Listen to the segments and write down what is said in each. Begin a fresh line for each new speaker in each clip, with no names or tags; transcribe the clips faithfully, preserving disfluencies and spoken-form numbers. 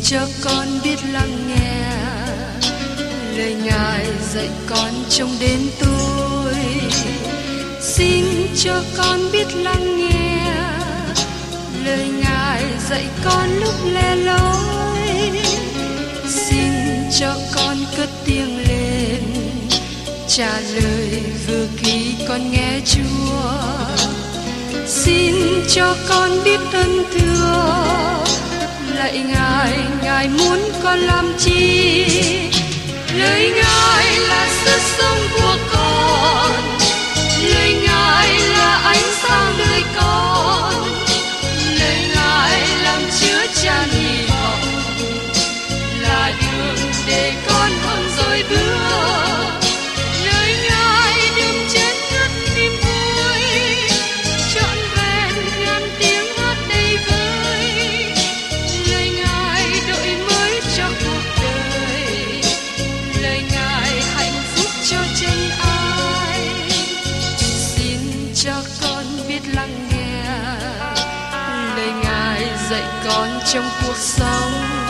cho con biết lắng nghe lời Ngài dạy con trong đêm tối. Xin cho con biết lắng nghe lời Ngài dạy con lúc lẻ loi. Xin cho con cất tiếng lên trả lời vừa khi con nghe Chúa. Xin cho con biết ơn thưa lạy Ngài, Ngài muốn con làm chi? Lời Ngài là sức sống của con, lời Ngài là ánh sáng đời con, lời Ngài làm chứa chan hy vọng, là đường để con không dối bước. Lời Ngài đừng chết ngất niềm vui, trọn vẹn ngàn tiếng hát đầy vơi. Lời Ngài đổi mới cho cuộc đời, lời Ngài hạnh phúc cho chân ai. Xin cho con biết lắng nghe lời Ngài dạy con trong cuộc sống.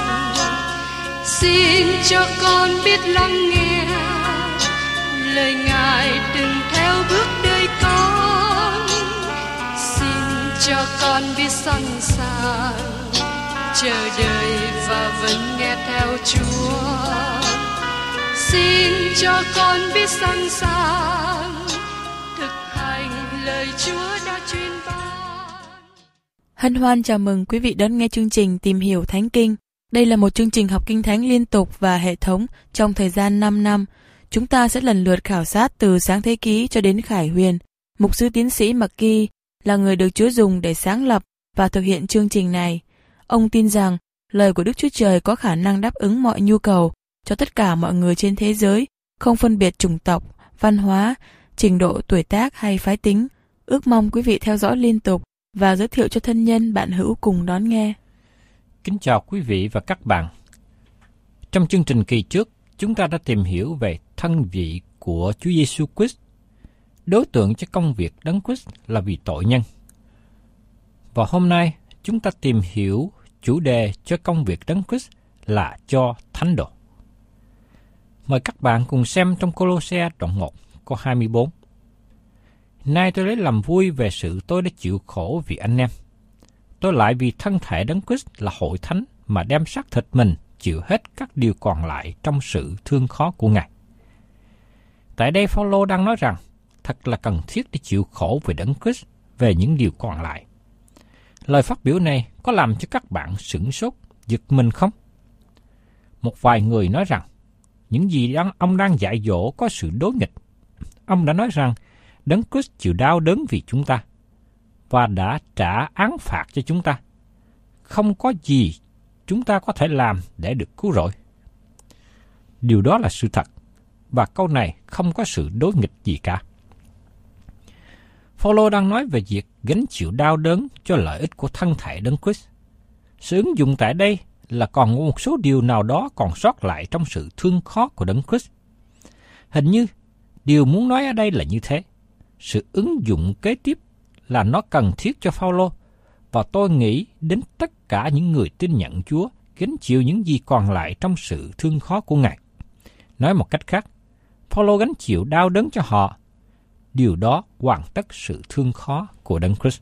Xin cho con biết lắng nghe lời Ngài đừng theo bước đời con. Xin cho con biết sẵn sàng chờ đợi và vẫn nghe theo Chúa. Xin cho con biết sẵn sàng thực hành lời Chúa đã truyền ban.
Hân hoan chào mừng quý vị đón nghe chương trình Tìm hiểu Thánh Kinh. Đây là một chương trình học Kinh Thánh liên tục và hệ thống trong thời gian năm năm. Chúng ta sẽ lần lượt khảo sát từ Sáng Thế Ký cho đến Khải Huyền. Mục sư tiến sĩ McGee là người được Chúa dùng để sáng lập và thực hiện chương trình này. Ông tin rằng lời của Đức Chúa Trời có khả năng đáp ứng mọi nhu cầu cho tất cả mọi người trên thế giới, không phân biệt chủng tộc, văn hóa, trình độ tuổi tác hay phái tính. Ước mong quý vị theo dõi liên tục và giới thiệu cho thân nhân bạn hữu cùng đón nghe.
Kính chào quý vị và các bạn. Trong chương trình kỳ trước, chúng ta đã tìm hiểu về thân vị của Chúa Giêsu Christ. Đối tượng cho công việc Đấng Christ là vì tội nhân. Và hôm nay, chúng ta tìm hiểu chủ đề cho công việc Đấng Christ là cho thánh đồ. Mời các bạn cùng xem trong Cô-lô-se đoạn một câu hai mươi bốn. Nay tôi lấy làm vui về sự tôi đã chịu khổ vì anh em. Tôi lại vì thân thể Đấng Christ là hội thánh mà đem xác thịt mình chịu hết các điều còn lại trong sự thương khó của Ngài. Tại đây Phao-lô đang nói rằng thật là cần thiết để chịu khổ về Đấng Christ về những điều còn lại. Lời phát biểu này có làm cho các bạn sửng sốt, giật mình không? Một vài người nói rằng những gì đang, ông đang dạy dỗ có sự đối nghịch. Ông đã nói rằng Đấng Christ chịu đau đớn vì chúng ta và đã trả án phạt cho chúng ta. Không có gì chúng ta có thể làm để được cứu rỗi. Điều đó là sự thật, và câu này không có sự đối nghịch gì cả. Phao-lô đang nói về việc gánh chịu đau đớn cho lợi ích của thân thể Đấng Christ. Sự ứng dụng tại đây là còn một số điều nào đó còn sót lại trong sự thương khó của Đấng Christ. Hình như điều muốn nói ở đây là như thế. Sự ứng dụng kế tiếp là nó cần thiết cho Phao-lô, và tôi nghĩ đến tất cả những người tin nhận Chúa gánh chịu những gì còn lại trong sự thương khó của Ngài. Nói một cách khác, Phao-lô gánh chịu đau đớn cho họ. Điều đó hoàn tất sự thương khó của Đấng Christ.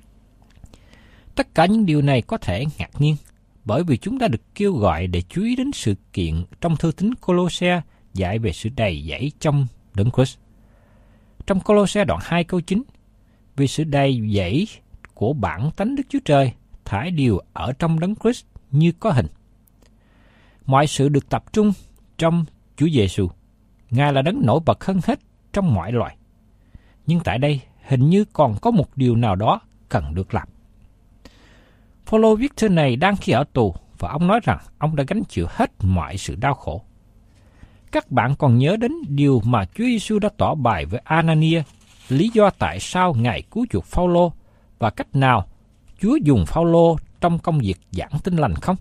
Tất cả những điều này có thể ngạc nhiên, bởi vì chúng ta được kêu gọi để chú ý đến sự kiện trong thư tín Cô-lô-se dạy về sự đầy dẫy trong Đấng Christ. Trong Cô-lô-se đoạn hai câu chín, vì sự đầy dẫy của bản tánh Đức Chúa Trời thải đều ở trong Đấng Christ như có hình. Mọi sự được tập trung trong Chúa Giêsu. Ngài là Đấng nổi bật hơn hết trong mọi loài. Nhưng tại đây hình như còn có một điều nào đó cần được làm. Phao-lô viết thư này đang khi ở tù, và ông nói rằng ông đã gánh chịu hết mọi sự đau khổ. Các bạn còn nhớ đến điều mà Chúa Giêsu đã tỏ bài với Anania, lý do tại sao Ngài cứu chuộc Phao-lô và cách nào Chúa dùng Phao-lô trong công việc giảng tin lành không?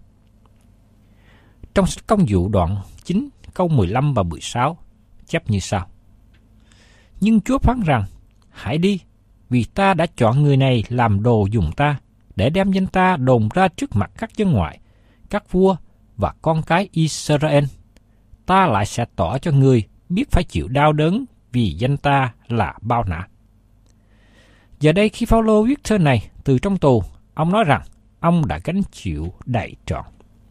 Trong sách Công vụ đoạn chín câu mười lăm và mười sáu chép như sau. Nhưng Chúa phán rằng, hãy đi, vì ta đã chọn người này làm đồ dùng ta, để đem danh ta đồn ra trước mặt các dân ngoại, các vua và con cái Israel, ta lại sẽ tỏ cho ngươi biết phải chịu đau đớn vì danh ta là bao nã. Giờ đây khi Phao-lô viết thơ này từ trong tù, ông nói rằng ông đã gánh chịu đầy trọn.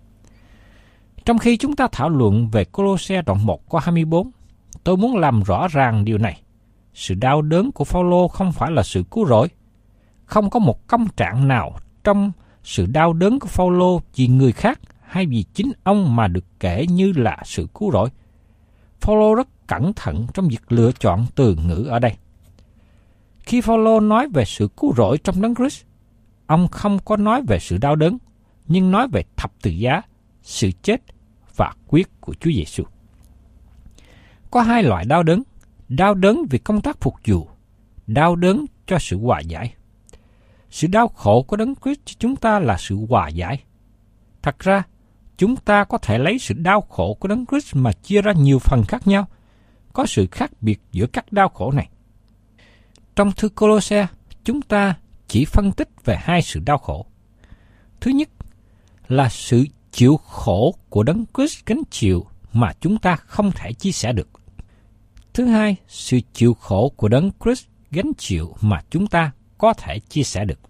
Trong khi chúng ta thảo luận về Cô-lô-se đoạn một câu hai mươi bốn, tôi muốn làm rõ ràng điều này. Sự đau đớn của Phao-lô không phải là sự cứu rỗi. Không có một công trạng nào trong sự đau đớn của Phao-lô vì người khác hay vì chính ông mà được kể như là sự cứu rỗi. Phao-lô rất cẩn thận trong việc lựa chọn từ ngữ ở đây. Khi Phao-lô nói về sự cứu rỗi trong Đấng Christ, ông không có nói về sự đau đớn, nhưng nói về thập tự giá, sự chết và quyết của Chúa Giêsu. Có hai loại đau đớn: đau đớn vì công tác phục vụ, đau đớn cho sự hòa giải. Sự đau khổ của Đấng Christ cho chúng ta là sự hòa giải. Thật ra, chúng ta có thể lấy sự đau khổ của Đấng Christ mà chia ra nhiều phần khác nhau. Có sự khác biệt giữa các đau khổ này. Trong thư Cô-lô-se, chúng ta chỉ phân tích về hai sự đau khổ. Thứ nhất là sự chịu khổ của Đấng Christ gánh chịu mà chúng ta không thể chia sẻ được. Thứ hai, sự chịu khổ của Đấng Christ gánh chịu mà chúng ta có thể chia sẻ được.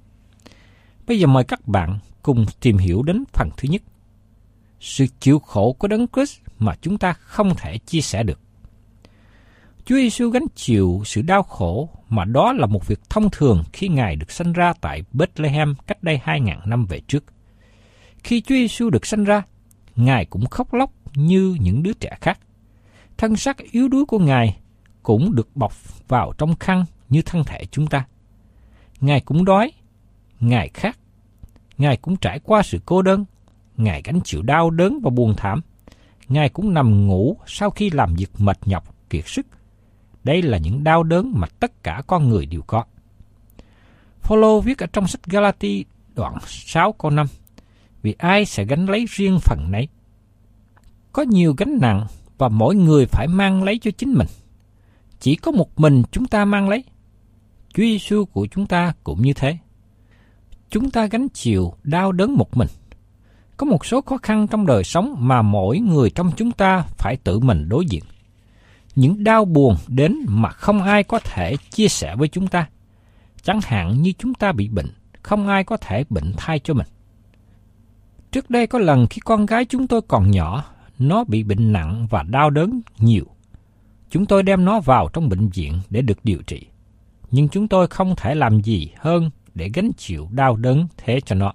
Bây giờ mời các bạn cùng tìm hiểu đến phần thứ nhất. Sự chịu khổ của Đấng Christ mà chúng ta không thể chia sẻ được. Chúa Giêsu gánh chịu sự đau khổ mà đó là một việc thông thường khi Ngài được sanh ra tại Bethlehem cách đây hai ngàn năm về trước. Khi Chúa Giêsu được sanh ra, Ngài cũng khóc lóc như những đứa trẻ khác. Thân xác yếu đuối của Ngài cũng được bọc vào trong khăn như thân thể chúng ta. Ngài cũng đói, Ngài khát, Ngài cũng trải qua sự cô đơn, Ngài gánh chịu đau đớn và buồn thảm. Ngài cũng nằm ngủ sau khi làm việc mệt nhọc, kiệt sức. Đây là những đau đớn mà tất cả con người đều có. Phao-lô viết ở trong sách Ga-la-ti đoạn sáu câu năm: vì ai sẽ gánh lấy riêng phần nấy. Có nhiều gánh nặng và mỗi người phải mang lấy cho chính mình. Chỉ có một mình chúng ta mang lấy. Chúa Giêsu của chúng ta cũng như thế. Chúng ta gánh chịu đau đớn một mình. Có một số khó khăn trong đời sống mà mỗi người trong chúng ta phải tự mình đối diện. Những đau buồn đến mà không ai có thể chia sẻ với chúng ta. Chẳng hạn như chúng ta bị bệnh, không ai có thể bệnh thay cho mình. Trước đây có lần khi con gái chúng tôi còn nhỏ, nó bị bệnh nặng và đau đớn nhiều. Chúng tôi đem nó vào trong bệnh viện để được điều trị. Nhưng chúng tôi không thể làm gì hơn để gánh chịu đau đớn thế cho nó.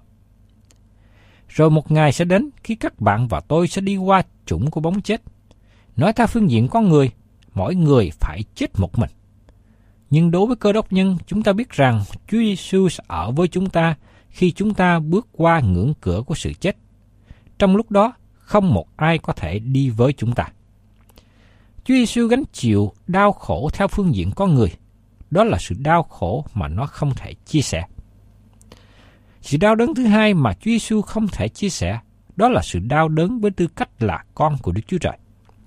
Rồi một ngày sẽ đến khi các bạn và tôi sẽ đi qua chủng của bóng chết. Nói theo phương diện con người, mỗi người phải chết một mình. Nhưng đối với Cơ Đốc nhân, chúng ta biết rằng Chúa Giêsu sẽ ở với chúng ta khi chúng ta bước qua ngưỡng cửa của sự chết. Trong lúc đó, không một ai có thể đi với chúng ta. Chúa Giêsu gánh chịu đau khổ theo phương diện con người. Đó là sự đau khổ mà nó không thể chia sẻ. Sự đau đớn thứ hai mà Chúa Giêsu không thể chia sẻ, đó là sự đau đớn với tư cách là con của Đức Chúa Trời.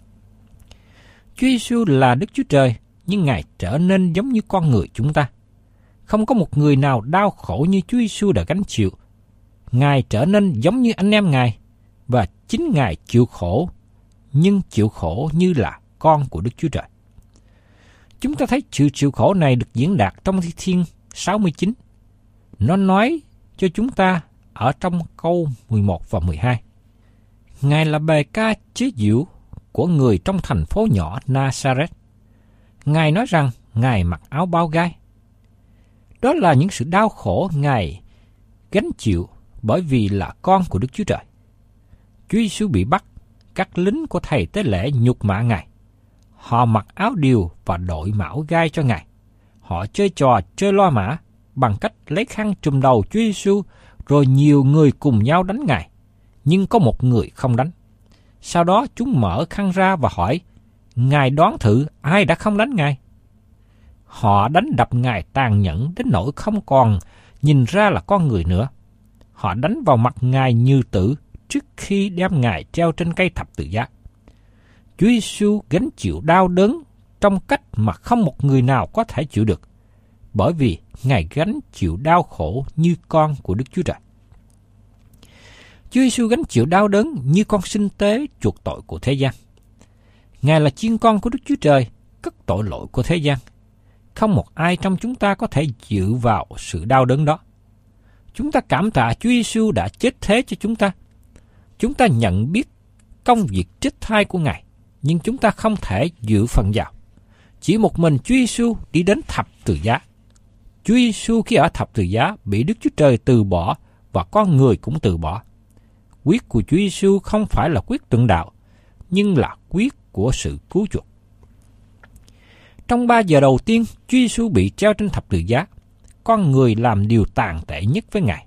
Chúa Giêsu là Đức Chúa Trời, nhưng Ngài trở nên giống như con người chúng ta. Không có một người nào đau khổ như Chúa Giêsu đã gánh chịu. Ngài trở nên giống như anh em Ngài, và chính Ngài chịu khổ, nhưng chịu khổ như là con của Đức Chúa Trời. Chúng ta thấy sự chịu khổ này được diễn đạt trong Thi Thiên sáu mươi chín. Nó nói cho chúng ta ở trong câu mười một và mười hai. Ngài là bài ca chế giễu của người trong thành phố nhỏ Nazareth. Ngài nói rằng Ngài mặc áo bao gai. Đó là những sự đau khổ Ngài gánh chịu bởi vì là con của Đức Chúa Trời. Chúa Giêsu bị bắt, các lính của thầy tế lễ nhục mạ Ngài. Họ mặc áo điều và đội mão gai cho Ngài. Họ chơi trò chơi loa mã bằng cách lấy khăn trùm đầu Chúa Giêsu, rồi nhiều người cùng nhau đánh Ngài, nhưng có một người không đánh. Sau đó chúng mở khăn ra và hỏi, Ngài đoán thử ai đã không đánh Ngài? Họ đánh đập Ngài tàn nhẫn đến nỗi không còn nhìn ra là con người nữa. Họ đánh vào mặt Ngài như tử trước khi đem Ngài treo trên cây thập tự giá. Chúa Giêsu gánh chịu đau đớn trong cách mà không một người nào có thể chịu được, bởi vì Ngài gánh chịu đau khổ như con của Đức Chúa Trời. Chúa Giêsu gánh chịu đau đớn như con sinh tế chuộc tội của thế gian. Ngài là chiên con của Đức Chúa Trời, cất tội lỗi của thế gian. Không một ai trong chúng ta có thể dự vào sự đau đớn đó. Chúng ta cảm tạ Chúa Giêsu đã chết thế cho chúng ta. Chúng ta nhận biết công việc trích thai của Ngài, nhưng chúng ta không thể dự phần vào. Chỉ một mình Chúa Giêsu đi đến thập tự giá. Chúa Giêsu khi ở thập tự giá bị Đức Chúa Trời từ bỏ và con người cũng từ bỏ. Quyết của Chúa Giêsu không phải là quyết tượng đạo, nhưng là quyết của sự cứu chuộc. Trong ba giờ đầu tiên, Chúa Giêsu bị treo trên thập tự giá. Con người làm điều tàn tệ nhất với Ngài.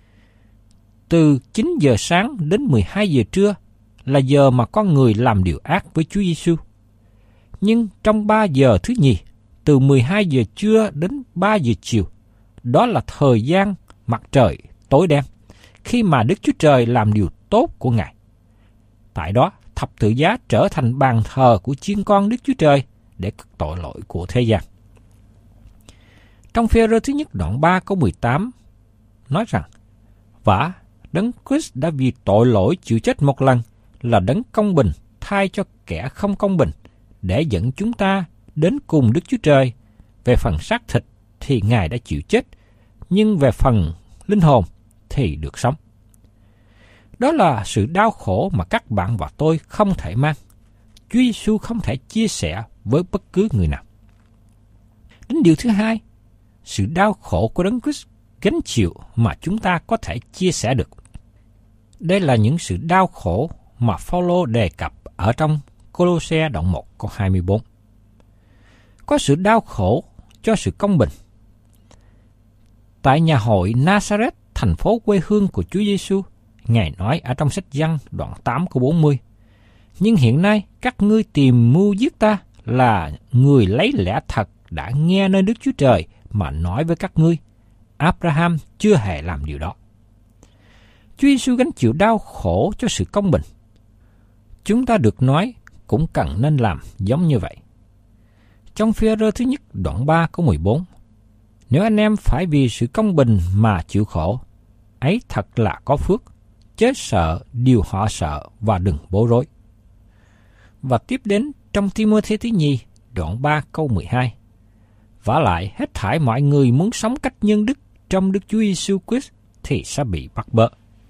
Từ chín giờ sáng đến mười hai giờ trưa là giờ mà con người làm điều ác với Chúa Giêsu. Nhưng trong ba giờ thứ nhì, từ mười hai giờ trưa đến ba giờ chiều, đó là thời gian mặt trời tối đen, khi mà Đức Chúa Trời làm điều tốt của Ngài. Tại đó, thập tự giá trở thành bàn thờ của chiên con Đức Chúa Trời để cất tội lỗi của thế gian. Trong Phê-rơ thứ nhất đoạn ba câu mười tám nói rằng: Vả, Đấng Christ đã vì tội lỗi chịu chết một lần, là Đấng công bình thay cho kẻ không công bình, để dẫn chúng ta đến cùng Đức Chúa Trời. Về phần xác thịt thì Ngài đã chịu chết, nhưng về phần linh hồn thì được sống. Đó là sự đau khổ mà các bạn và tôi không thể mang. Chúa Giêsu không thể chia sẻ với bất cứ người nào. Đến điều thứ hai, sự đau khổ của Đấng Christ gánh chịu mà chúng ta có thể chia sẻ được. Đây là những sự đau khổ mà Phao-lô đề cập ở trong Cô-lô-se đoạn một câu hai mươi bốn. Có sự đau khổ cho sự công bình. Tại nhà hội Nazareth, thành phố quê hương của Chúa Giêsu, Ngài nói ở trong sách Giăng đoạn tám câu bốn mươi: Nhưng hiện nay các ngươi tìm mưu giết ta, là người lấy lẽ thật đã nghe nơi Đức Chúa Trời mà nói với các ngươi. Abraham chưa hề làm điều đó. Chúa Giêsu gánh chịu đau khổ cho sự công bình. Chúng ta được nói cũng cần nên làm giống như vậy. Trong Phê-rơ thứ nhất đoạn ba câu mười bốn: Nếu anh em phải vì sự công bình mà chịu khổ, ấy thật là có phước, chớ sợ điều họ sợ và đừng bối rối. Và tiếp đến trong Ti-mô-thê thứ nhì đoạn ba câu mười hai: Vả lại hết thảy mọi người muốn sống cách nhân đức trong Đức Chúa Giêsu Christ thì sẽ bị bắt bớ.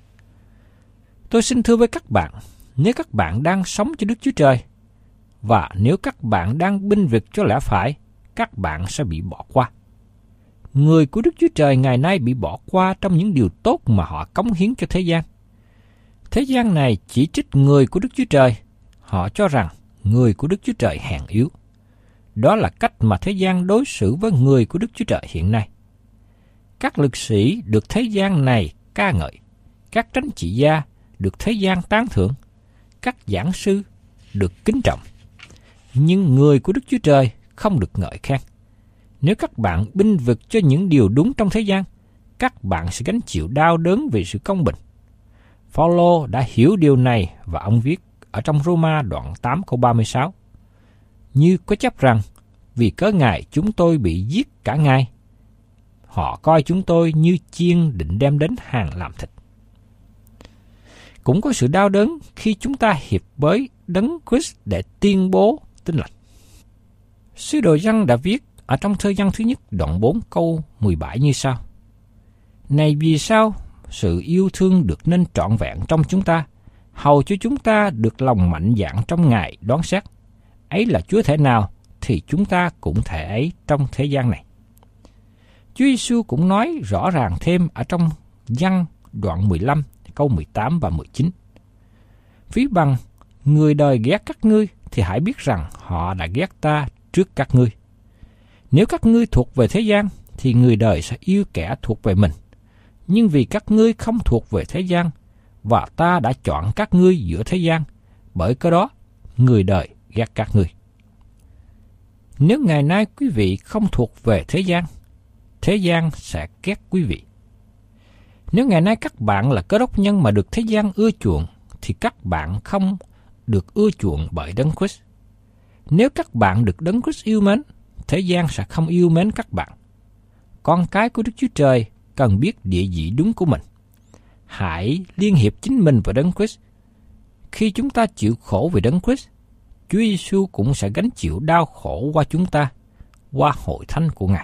Tôi xin thưa với các bạn, nếu các bạn đang sống cho Đức Chúa Trời, và nếu các bạn đang binh vực cho lẽ phải, các bạn sẽ bị bỏ qua. Người của Đức Chúa Trời ngày nay bị bỏ qua trong những điều tốt mà họ cống hiến cho thế gian. Thế gian này chỉ trích người của Đức Chúa Trời. Họ cho rằng người của Đức Chúa Trời hèn yếu. Đó là cách mà thế gian đối xử với người của Đức Chúa Trời hiện nay. Các lực sĩ được thế gian này ca ngợi, các tránh trị gia được thế gian tán thưởng, các giảng sư được kính trọng. Nhưng người của Đức Chúa Trời không được ngợi khen. Nếu các bạn binh vực cho những điều đúng trong thế gian, các bạn sẽ gánh chịu đau đớn vì sự công bình. Phao-lô đã hiểu điều này và ông viết ở trong Rô-ma đoạn tám câu ba mươi sáu: Như có chấp rằng, vì cớ Ngài chúng tôi bị giết cả ngày. Họ coi chúng tôi như chiên định đem đến hàng làm thịt. Cũng có sự đau đớn khi chúng ta hiệp với Đấng Christ để tuyên bố tin lành. Sứ đồ Giăng đã viết ở trong thơ Giăng thứ nhất đoạn bốn câu mười bảy như sau: Này vì sao sự yêu thương được nên trọn vẹn trong chúng ta, hầu cho chúng ta được lòng mạnh dạn trong ngày đoán xét. Ấy là Chúa thể nào thì chúng ta cũng thể ấy trong thế gian này. Chúa Giêsu cũng nói rõ ràng thêm ở trong Giăng đoạn mười lăm câu mười tám và mười chín: Ví bằng người đời ghét các ngươi thì hãy biết rằng họ đã ghét ta trước các ngươi. Nếu các ngươi thuộc về thế gian thì người đời sẽ yêu kẻ thuộc về mình. Nhưng vì các ngươi không thuộc về thế gian và ta đã chọn các ngươi giữa thế gian, bởi cái đó người đời ghét các ngươi. Nếu ngày nay quý vị không thuộc về thế gian, thế gian sẽ ghét quý vị. Nếu ngày nay các bạn là Cơ Đốc nhân mà được thế gian ưa chuộng, thì các bạn không được ưa chuộng bởi Đấng Christ. Nếu các bạn được Đấng Christ yêu mến, thế gian sẽ không yêu mến các bạn. Con cái của Đức Chúa Trời cần biết địa vị đúng của mình. hãy liên hiệp chính mình với Đấng Christ. Khi chúng ta chịu khổ vì Đấng Christ, Chúa Giêsu cũng sẽ gánh chịu đau khổ qua chúng ta, qua hội thánh của Ngài.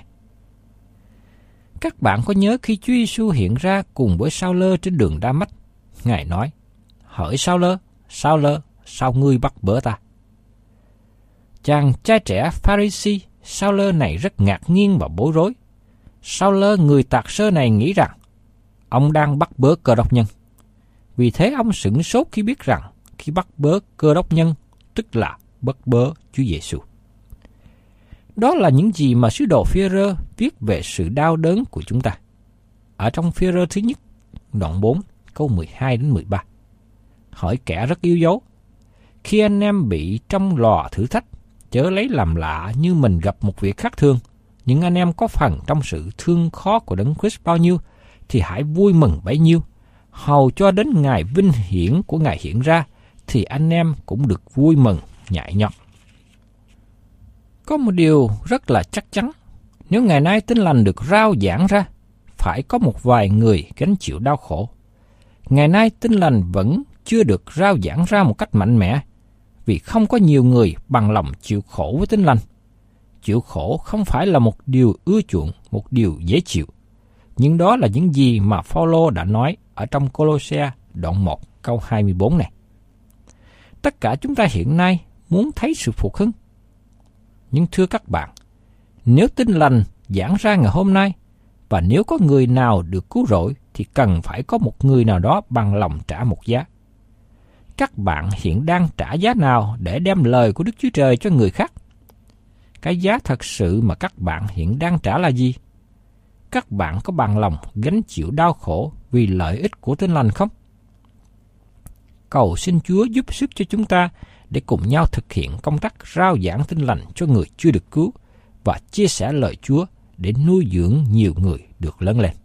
Các bạn có nhớ khi Chúa Giêsu hiện ra cùng với Sao-lơ trên đường Đa-mách, Ngài nói: "Hỡi Sao-lơ, Sao-lơ, sao ngươi bắt bớ ta?" Chàng trai trẻ Pha-ri-si Sao-lơ này rất ngạc nhiên và bối rối. Sao-lơ người tạc sơ này nghĩ rằng ông đang bắt bớ Cơ Đốc nhân. Vì thế ông sửng sốt khi biết rằng khi bắt bớ Cơ Đốc nhân, tức là bắt bớ Chúa Giêsu. Đó là những gì mà sứ đồ Phi-e-rơ viết về sự đau đớn của chúng ta. Ở trong Phi-e-rơ thứ nhất, đoạn bốn, câu mười hai đến mười ba. Hỏi kẻ rất yêu dấu: khi anh em bị trong lò thử thách, chớ lấy làm lạ như mình gặp một việc khác thường. Những anh em có phần trong sự thương khó của Đấng Christ bao nhiêu, thì hãy vui mừng bấy nhiêu. Hầu cho đến ngày vinh hiển của Ngài hiện ra, thì anh em cũng được vui mừng nhảy nhót. Có một điều rất là chắc chắn, nếu ngày nay Tin Lành được rao giảng ra, phải có một vài người gánh chịu đau khổ. Ngày nay Tin Lành vẫn chưa được rao giảng ra một cách mạnh mẽ, vì không có nhiều người bằng lòng chịu khổ với Tin Lành. Chịu khổ không phải là một điều ưa chuộng, một điều dễ chịu. Nhưng đó là những gì mà Phao-lô đã nói ở trong Cô-lô-se đoạn một câu hai mươi bốn này. Tất cả chúng ta hiện nay muốn thấy sự phục hưng. Nhưng thưa các bạn, nếu Tin Lành giảng ra ngày hôm nay, và nếu có người nào được cứu rỗi, thì cần phải có một người nào đó bằng lòng trả một giá. Các bạn hiện đang trả giá nào để đem lời của Đức Chúa Trời cho người khác? Cái giá thật sự mà các bạn hiện đang trả là gì? Các bạn có bằng lòng gánh chịu đau khổ vì lợi ích của Tin Lành không? Cầu xin Chúa giúp sức cho chúng ta để cùng nhau thực hiện công tác rao giảng Tin Lành cho người chưa được cứu và chia sẻ lời Chúa để nuôi dưỡng nhiều người được lớn lên.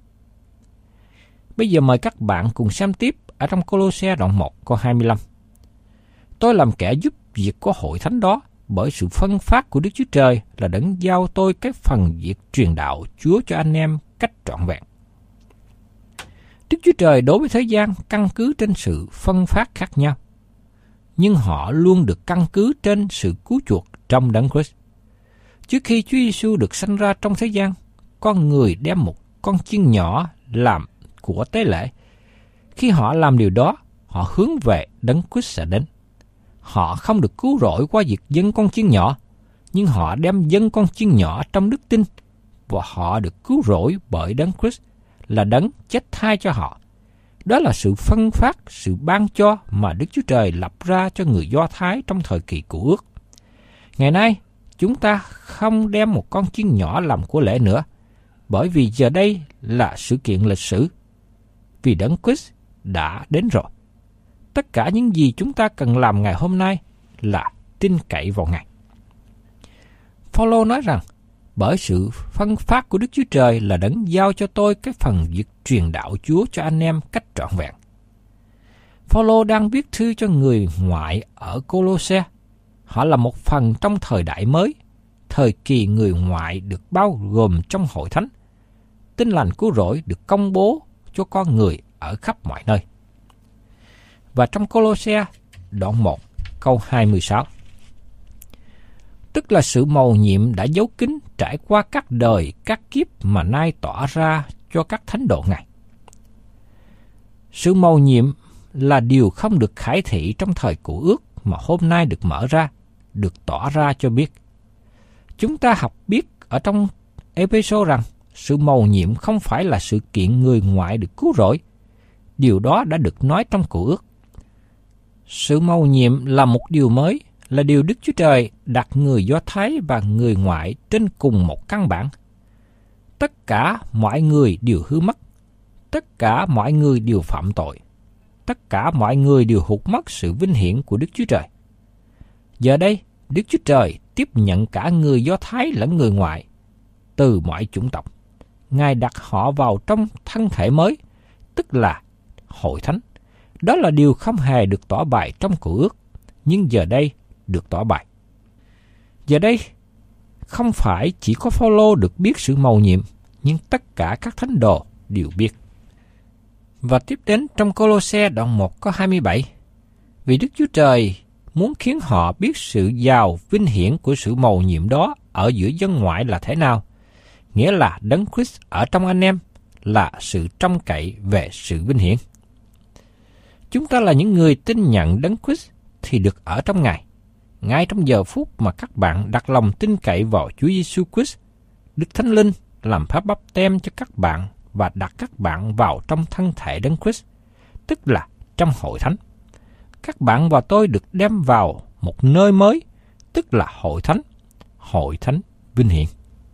Bây giờ mời các bạn cùng xem tiếp ở trong Cô-lô-se đoạn một câu hai mươi lăm. Tôi làm kẻ giúp việc của hội thánh đó, bởi sự phân phát của Đức Chúa Trời là Đấng giao tôi cái phần việc truyền đạo Chúa cho anh em cách trọn vẹn. Đức Chúa Trời đối với thế gian căn cứ trên sự phân phát khác nhau, nhưng họ luôn được căn cứ trên sự cứu chuộc trong Đấng Christ. Trước khi Chúa Giêsu được sanh ra trong thế gian, con người đem một con chiên nhỏ làm của tế lễ. Khi họ làm điều đó, họ hướng về Đấng Christ sẽ đến. Họ không được cứu rỗi qua việc dâng con chiên nhỏ, nhưng họ đem dâng con chiên nhỏ trong đức tin, và họ được cứu rỗi bởi Đấng Christ là Đấng chết thay cho họ. Đó là sự phân phát, sự ban cho mà Đức Chúa Trời lập ra cho người Do Thái trong thời kỳ Cựu Ước. Ngày nay, chúng ta không đem một con chiên nhỏ làm của lễ nữa, bởi vì giờ đây là sự kiện lịch sử, vì Đấng Christ đã đến rồi. Tất cả những gì chúng ta cần làm ngày hôm nay là tin cậy vào Ngài. Phao-lô nói rằng, bởi sự phân phát của Đức Chúa Trời là Đấng giao cho tôi cái phần việc truyền đạo Chúa cho anh em cách trọn vẹn. Phao-lô đang viết thư cho người ngoại ở Cô-lô-se. Họ là một phần trong thời đại mới, thời kỳ người ngoại được bao gồm trong hội thánh. Tin lành cứu rỗi được công bố cho con người ở khắp mọi nơi. Và trong Cô-lô-se đoạn một câu hai mươi sáu, tức là sự mầu nhiệm đã giấu kín trải qua các đời các kiếp mà nay tỏ ra cho các thánh đồ Ngài. Sự mầu nhiệm là điều không được khải thị trong thời Cựu Ước mà hôm nay được mở ra, được tỏ ra cho biết. Chúng ta học biết ở trong Ê-phê-sô rằng sự mầu nhiệm không phải là sự kiện người ngoại được cứu rỗi. Điều đó đã được nói trong Cựu Ước. Sự mầu nhiệm là một điều mới, là điều Đức Chúa Trời đặt người Do Thái và người ngoại trên cùng một căn bản. Tất cả mọi người đều hư mất. Tất cả mọi người đều phạm tội. Tất cả mọi người đều hụt mất sự vinh hiển của Đức Chúa Trời. Giờ đây, Đức Chúa Trời tiếp nhận cả người Do Thái lẫn người ngoại từ mọi chủng tộc. Ngài đặt họ vào trong thân thể mới, tức là hội thánh. Đó là điều không hề được tỏ bày trong Cựu Ước, nhưng giờ đây được tỏ bày. Giờ đây, không phải chỉ có Phao-lô được biết sự mầu nhiệm, nhưng tất cả các thánh đồ đều biết. Và tiếp đến trong Cô-lô-se đoạn một có hai mươi bảy. Vì Đức Chúa Trời muốn khiến họ biết sự giàu vinh hiển của sự mầu nhiệm đó ở giữa dân ngoại là thế nào, nghĩa là Đấng Christ ở trong anh em là sự trông cậy về sự vinh hiển. Chúng ta là những người tin nhận Đấng Christ thì được ở trong Ngài. Ngay trong giờ phút mà các bạn đặt lòng tin cậy vào Chúa Giêsu Christ, Đức Thánh Linh làm phép báp têm cho các bạn và đặt các bạn vào trong thân thể Đấng Christ, tức là trong hội thánh. Các bạn và tôi được đem vào một nơi mới, tức là hội thánh, hội thánh vinh hiển.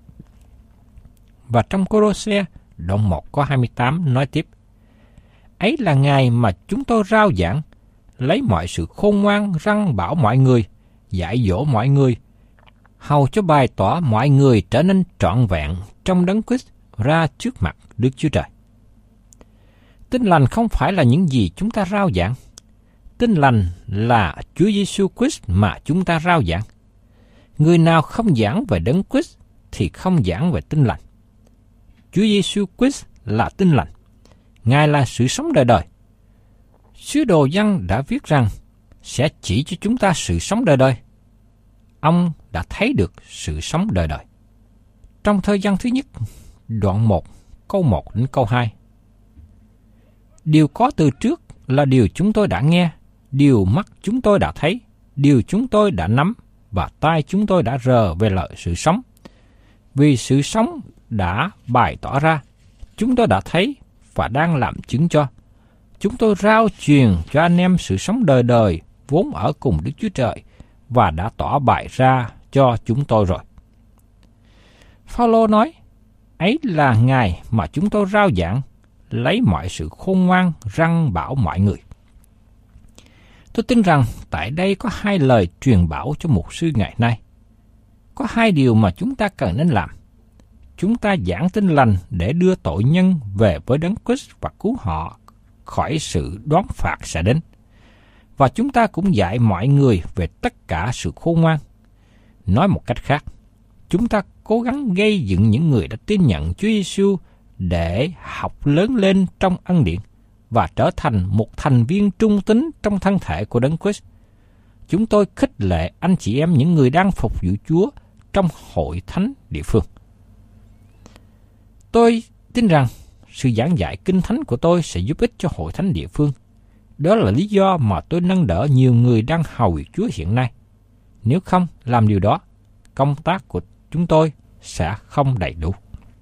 Và trong Cô-lô-se đoạn một có hai mươi tám nói tiếp: Ấy là ngày mà chúng tôi rao giảng, lấy mọi sự khôn ngoan răn bảo mọi người, dạy dỗ mọi người, hầu cho bày tỏ mọi người trở nên trọn vẹn trong Đấng Christ ra trước mặt Đức Chúa Trời. Tin lành không phải là những gì chúng ta rao giảng. Tin lành là Chúa Giêsu Christ mà chúng ta rao giảng. Người nào không giảng về Đấng Christ thì không giảng về tin lành. Chúa Giêsu Christ là tin lành. Ngài là sự sống đời đời. Sứ đồ Giăng đã viết rằng sẽ chỉ cho chúng ta sự sống đời đời. Ông đã thấy được sự sống đời đời. Trong thời gian thứ nhất, đoạn một, câu một đến câu hai. Điều có từ trước là điều chúng tôi đã nghe, điều mắt chúng tôi đã thấy, điều chúng tôi đã nắm và tai chúng tôi đã rờ về lợi sự sống. Vì sự sống đã bày tỏ ra, chúng tôi đã thấy và đang làm chứng cho. Chúng tôi rao truyền cho anh em sự sống đời đời vốn ở cùng Đức Chúa Trời và đã tỏ bày ra cho chúng tôi rồi. Phao-lô nói, ấy là ngày mà chúng tôi rao giảng, lấy mọi sự khôn ngoan răn bảo mọi người. Tôi tin rằng tại đây có hai lời truyền bảo cho mục sư ngày nay. Có hai điều mà chúng ta cần nên làm. Chúng ta giảng tin lành để đưa tội nhân về với Đấng Christ và cứu họ khỏi sự đoán phạt sẽ đến. Và chúng ta cũng dạy mọi người về tất cả sự khôn ngoan. Nói một cách khác, chúng ta cố gắng gây dựng những người đã tin nhận Chúa Giêsu để học lớn lên trong ân điển và trở thành một thành viên trung tín trong thân thể của Đấng Christ. Chúng tôi khích lệ anh chị em những người đang phục vụ Chúa trong hội thánh địa phương. Tôi tin rằng sự giảng dạy kinh thánh của tôi sẽ giúp ích cho hội thánh địa phương. Đó là lý do mà tôi nâng đỡ nhiều người đang hầu việc Chúa hiện nay. Nếu không làm điều đó, công tác của chúng tôi sẽ không đầy đủ.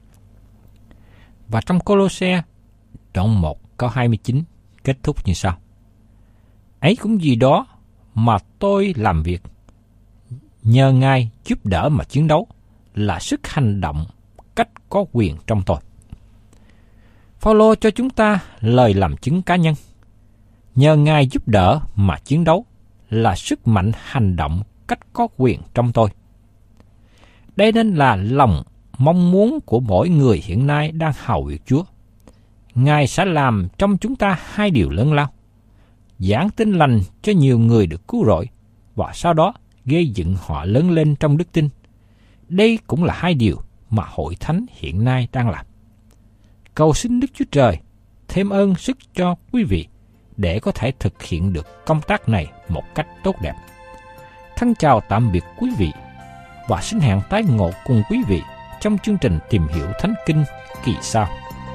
Và trong Cô-lô-se đoạn một câu hai mươi chín kết thúc như sau: Ấy cũng gì đó mà tôi làm việc, nhờ Ngài giúp đỡ mà chiến đấu, là sức hành động cách có quyền trong tôi. Phao-lô cho chúng ta lời làm chứng cá nhân. Nhờ Ngài giúp đỡ mà chiến đấu, là sức mạnh hành động cách có quyền trong tôi. Đây nên là lòng mong muốn của mỗi người hiện nay đang hầu việc Chúa. Ngài sẽ làm trong chúng ta hai điều lớn lao: giảng tin lành cho nhiều người được cứu rỗi, và sau đó gây dựng họ lớn lên trong đức tin. Đây cũng là hai điều mà hội thánh hiện nay đang làm. Cầu xin Đức Chúa Trời thêm ơn sức cho quý vị để có thể thực hiện được công tác này một cách tốt đẹp. Thân chào tạm biệt quý vị và xin hẹn tái ngộ cùng quý vị trong chương trình Tìm Hiểu Thánh Kinh kỳ sau.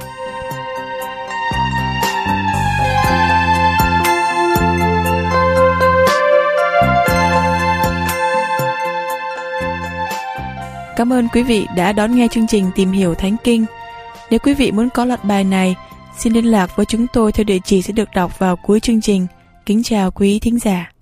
Cảm ơn quý vị đã đón nghe chương trình Tìm Hiểu Thánh Kinh. Nếu quý vị muốn có loạt bài này, xin liên lạc với chúng tôi theo địa chỉ sẽ được đọc vào cuối chương trình. Kính chào quý thính giả.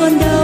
trọn đời.